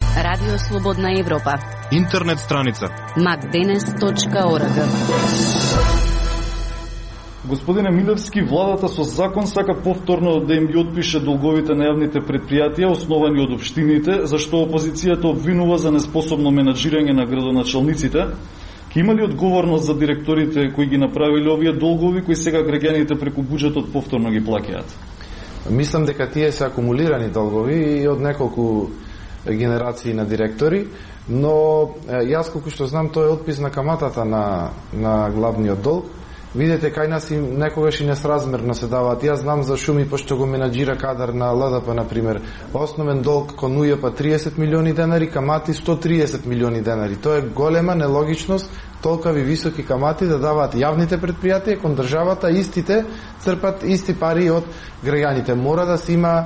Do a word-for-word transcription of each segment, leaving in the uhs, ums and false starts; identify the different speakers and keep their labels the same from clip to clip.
Speaker 1: Радио Слободна Европа.
Speaker 2: Интернет страница
Speaker 1: макденес точка орг.
Speaker 3: Господине Милевски, владата со закон сака повторно да им ги отпише долговите на јавните предпријатија основани од општините, зашто опозицијата обвинува за неспособно менаџирање на градоначалниците. Ке има ли одговорност за директорите кои ги направиле овие долгови, кои сега граѓаните преку буџетот повторно ги плаќаат?
Speaker 4: Мислам дека тие се акумулирани долгови и од неколку генерации на директори, но јас колку што знам тој е отпис на каматата на, на главниот долг. Видете, кај нас и некогаш и несразмерно се даваат. Јас знам за шуми, пошто го менаџира кадар на Л Д П, например. Основен долг кон У Ј П триесет милиони денари, камати сто триесет милиони денари. Тоа е голема нелогичност, толкави високи камати да даваат јавните предпријатија кон државата, истите црпат исти пари од граѓаните. Мора да се има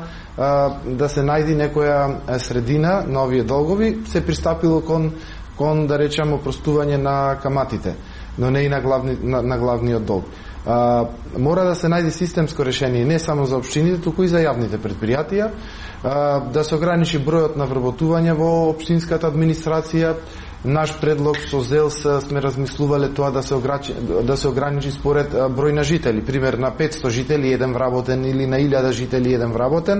Speaker 4: да се најди некоја средина на овие долгови. Се пристапило кон, кон да речеме, опростување на каматите, но не и на, главни, на, на главниот долг. А, мора да се најде системско решение не само за општините, туку и за јавните предпријатија, а, да се ограничи бројот на вработување во општинската администрација. Наш предлог со ЗЕЛС сме размислувале тоа да се ограничи, да се ограничи според број на жители, пример на петсто жители еден вработен или на илјада жители еден вработен,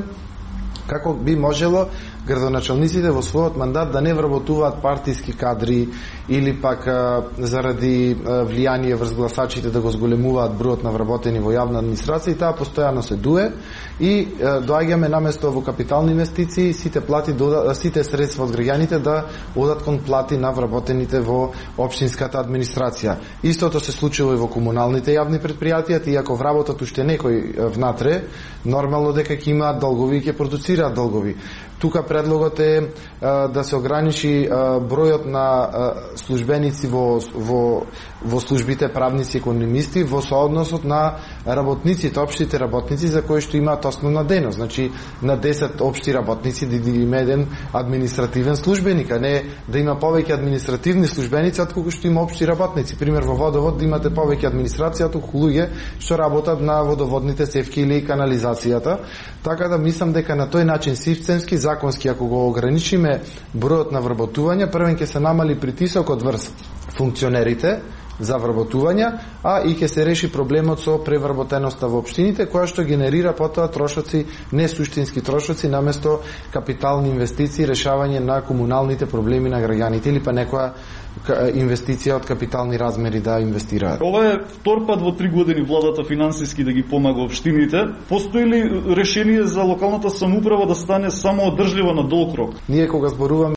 Speaker 4: како би можело градоначалниците во својот мандат да не вработуваат партиски кадри или пак а, заради а, влијание врз гласачите да го зголемуваат бројот на вработени во јавна администрација, и таа постојано се дуе и а, доаѓаме наместо во капитални инвестиции сите плати дода, сите средства од граѓаните да одат кон плати на вработените во општинската администрација. Истото се случува и во комуналните јавни предпријатија, иако вработат уште некој внатре, нормално дека ќе имаат долгови и ќе продуцираат долгови. Тука предлогот е а, да се ограничи а, бројот на а, службеници во, во, во службите правници и економисти во соодносот на работниците, општите работници за кои што имаат основна дејност. Значи, на десет општи работници да има еден административен службеник, а не да има повеќе административни службеници отколку што има општи работници. Пример, во водовод да имате повеќе администрација, туку луѓе што работат на водоводните цевки или канализацијата. Така да мислам дека на тој начин системски, законски, ако го ограничиме бројот на вработување, првен ќе се намали притисокот врз функционерите за вработување, а и ќе се реши проблемот со превработеноста во општините, која што генерира потоа трошоци, не суштински трошоци, наместо капитални инвестиции, решавање на комуналните проблеми на граѓаните или па некоја инвестиција од капитални размери да инвестираат.
Speaker 3: Ова е втор пат во три години владата финансиски да ги помага општините. Постои ли решение за локалната самоуправа да стане само одржлива на долг рок?
Speaker 4: Ние кога зборуваме